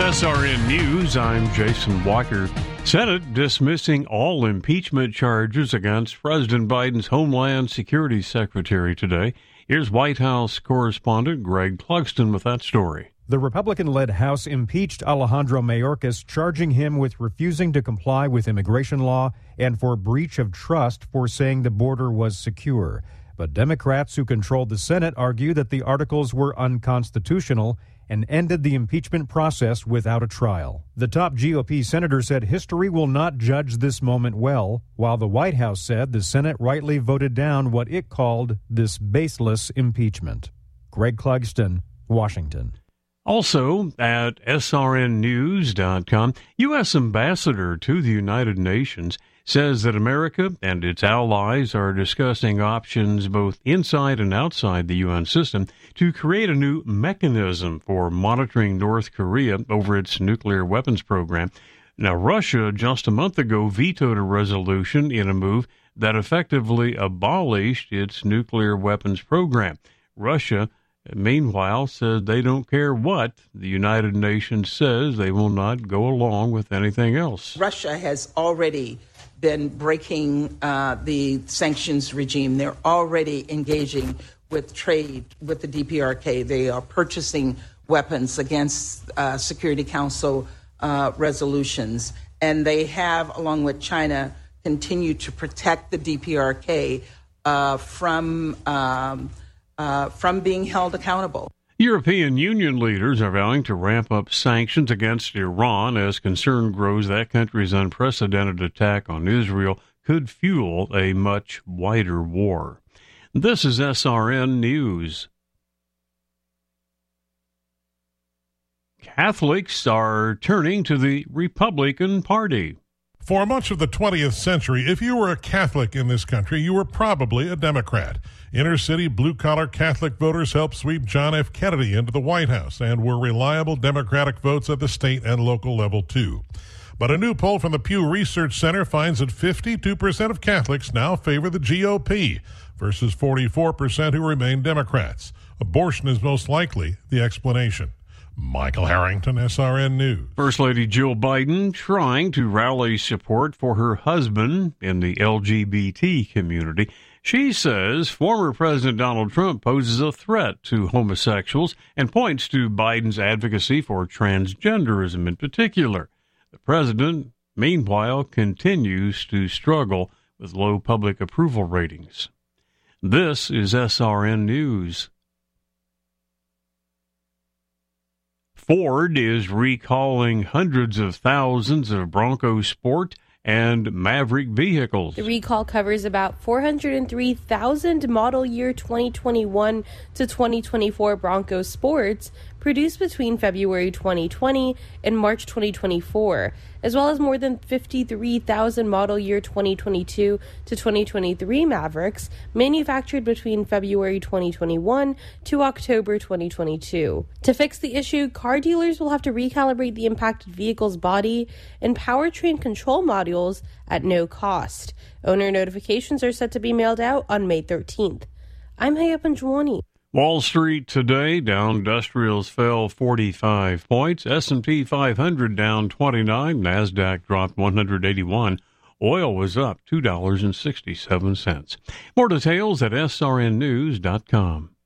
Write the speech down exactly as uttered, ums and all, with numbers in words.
S R N News, I'm Jason Walker. Senate dismissing all impeachment charges against President Biden's Homeland Security Secretary today. Here's White House correspondent Greg Clugston with that story. The Republican-led House impeached Alejandro Mayorkas, charging him with refusing to comply with immigration law and for breach of trust for saying the border was secure. But Democrats who controlled the Senate argue that the articles were unconstitutional and ended the impeachment process without a trial. The top G O P senator said history will not judge this moment well, while the White House said the Senate rightly voted down what it called this baseless impeachment. Greg Clugston, Washington. Also at S R N news dot com, U S ambassador to the United Nations says that America and its allies are discussing options both inside and outside the U N system to create a new mechanism for monitoring North Korea over its nuclear weapons program. Now, Russia just a month ago vetoed a resolution in a move that effectively abolished its nuclear weapons program. Russia, meanwhile, says they don't care what the United Nations says. They will not go along with anything else. Russia has already been breaking uh, the sanctions regime. They're already engaging with trade with the D P R K. They are purchasing weapons against uh, Security Council uh, resolutions. And they have, along with China, continued to protect the D P R K uh, from um, uh, from being held accountable. European Union leaders are vowing to ramp up sanctions against Iran as concern grows that country's unprecedented attack on Israel could fuel a much wider war. This is S R N News. Catholics are turning to the Republican Party. For much of the twentieth century, if you were a Catholic in this country, you were probably a Democrat. Inner-city, blue-collar Catholic voters helped sweep John F. Kennedy into the White House and were reliable Democratic votes at the state and local level, too. But a new poll from the Pew Research Center finds that fifty-two percent of Catholics now favor the G O P versus forty-four percent who remain Democrats. Abortion is most likely the explanation. Michael Harrington, S R N News. First Lady Jill Biden trying to rally support for her husband in the L G B T community. She says former President Donald Trump poses a threat to homosexuals and points to Biden's advocacy for transgenderism in particular. The president, meanwhile, continues to struggle with low public approval ratings. This is S R N News. Ford is recalling hundreds of thousands of Bronco Sport and Maverick vehicles. The recall covers about four hundred three thousand model year twenty twenty-one to twenty twenty-four Bronco Sports produced between February twenty twenty and March twenty twenty-four, as well as more than fifty-three thousand model year twenty twenty-two to twenty twenty-three Mavericks manufactured between February twenty twenty-one to October twenty twenty-two. To fix the issue, car dealers will have to recalibrate the impacted vehicle's body and powertrain control modules at no cost. Owner notifications are set to be mailed out on May thirteenth. I'm Haya Panjwani. Wall Street today, Dow Industrials fell forty-five points, S and P five hundred down twenty-nine, NASDAQ dropped one hundred eighty-one, oil was up two dollars and sixty-seven cents. More details at S R N news dot com.